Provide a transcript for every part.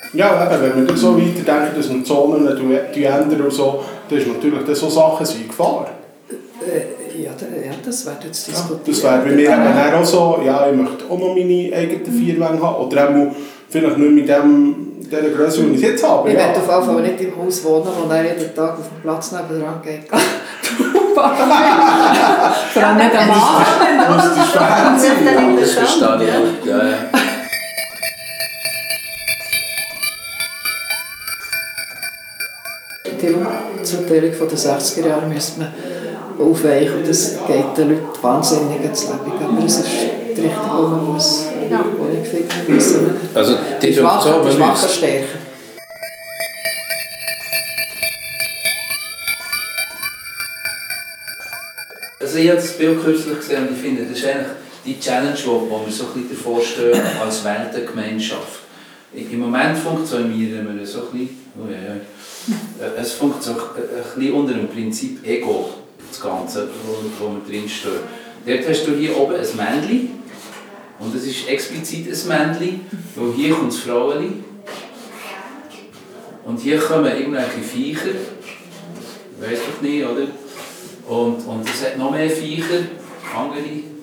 Ja, eben, wenn wir dann so weiterdenken, dass wir Zonen ändern und so, dann ist natürlich dann so Sachen in Gefahr. Ja, das wird jetzt diskutiert. Das wäre bei mir eben auch so, ja, ich möchte auch noch meine eigenen 4 Wände haben. Oder auch vielleicht nicht mit dieser Größe, die ich jetzt habe. Ich werde auf jeden Fall nicht im Haus wohnen, wo er jeden Tag auf den Platz nebenan geht. Vor allem nicht am Mann. Das ist Fernsehen. Das verstehe ich. Ja. Die Zuteilung der 60er Jahre müsste man aufweichen und das geht den Leuten wahnsinnig ins Leben. Aber es ist die Richtung, wo man muss, wo ich finde, wir müssen Also die Schwachen stärken. Also ich habe das Bild kürzlich gesehen und ich finde, das ist eigentlich die Challenge, wo wir so ein bisschen davor stehen als Weltengemeinschaft. Im Moment funktionieren wir so ein bisschen, es funktioniert ein bisschen unter dem Prinzip Ego, das Ganze, wo wir drinstehen. Dort hast du hier oben ein Männchen und es ist explizit ein Männchen, weil hier kommt das Frauenli und hier kommen irgendwelche Viecher, weiss doch nicht, oder? Und es hat noch mehr Viecher, andere.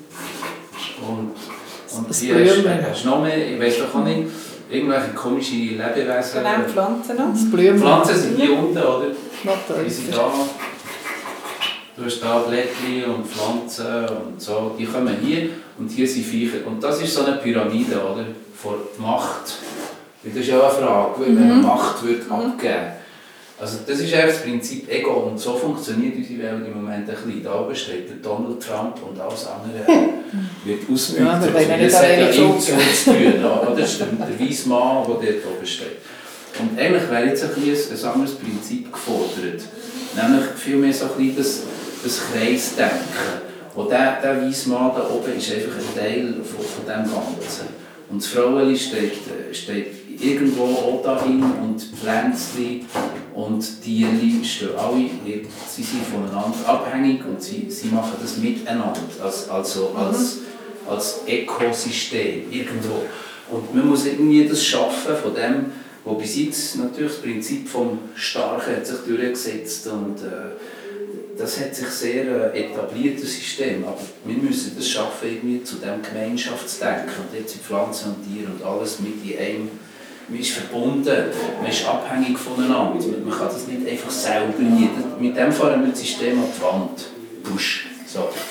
Und hier hast du noch mehr, ich weiss doch auch nicht, irgendwelche komische Lebewesen. Genau, Pflanzen noch. Das Blümen. Pflanzen sind hier unten, oder? Die sind da. Du hast da Blättchen und Pflanzen und so. Die kommen hier und hier sind Viecher. Und das ist so eine Pyramide, oder? Von Macht. Das ist ja auch eine Frage, wenn man Macht abgeben. Also das ist eigentlich das Prinzip Ego und so funktioniert unsere Welt im Moment ein bisschen. Da oben steht der Donald Trump und alles andere wird ausgebeutet. Das hat ja ihm zu tun, oder? Das ist der weisse Mann, der dort oben steht. Und eigentlich wäre jetzt ein anderes Prinzip gefordert. Nämlich vielmehr so ein bisschen das Kreisdenken. Und der weisse Mann da oben ist einfach ein Teil von dem Ganzen. Und das Frauenli steht irgendwo auch dahin und Pflänzchen und Tierli stehen alle, sie sind voneinander abhängig und sie machen das miteinander, als Ökosystem irgendwo. Und man muss irgendwie das schaffen von dem, wo bis jetzt natürlich das Prinzip vom Starken hat sich durchgesetzt und das hat sich sehr etabliert, das System, aber wir müssen das schaffen, irgendwie zu diesem Gemeinschaftsdenken und jetzt sind Pflanzen und Tiere und alles mit in einem, man ist verbunden, man ist abhängig voneinander, man kann das nicht einfach selber nie. Mit dem fahren wir das System an die Wand, push, so.